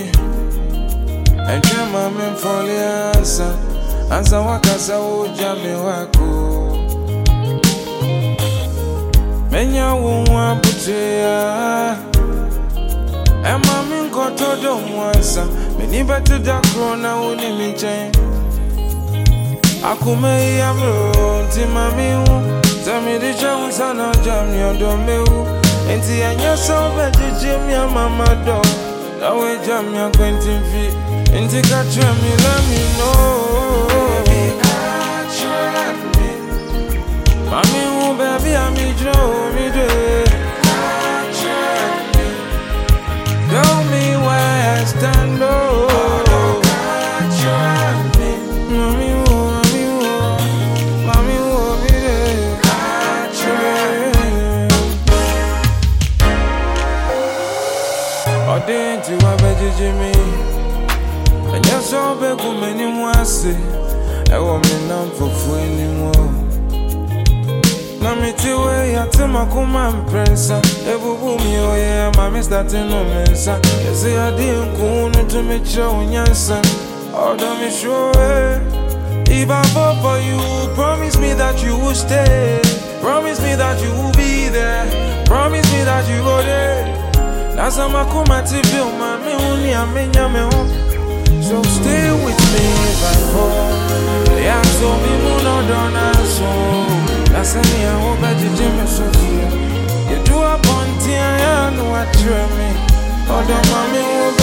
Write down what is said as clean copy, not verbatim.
and your mom and foliasa, as I walk as I would jammy wako. Menya won't want to and mammy got to do once, many better dark crona only me chain. Akume yamro, Timami, tell me the Jones and I'll jam your domeo. And see, and you're so bad, Jim, your mama dog. Now we jam your 20 feet. And take a tram, you let me know. Mommy, oh, baby, I'm me, Joe, me, tell me where I stand, oh. Didn't you have a Jimmy? And you're so big for many more. I want me numb for anymore. Namity way, I tell my command pressa. Ever boom, you yeah, mammy starting no mensa. You say I didn't go to meet you on your son. Oh, don't be sure. If I fall for you, promise me that you will stay. Promise me that you will be there. Promise me that you go there. That's how I come at you, mommy, only I mean, so stay with me if I fall. Yeah, so me no done so. That's me, I hope that you do me so you do a bunty, I know what you're me. Oh, don't mommy,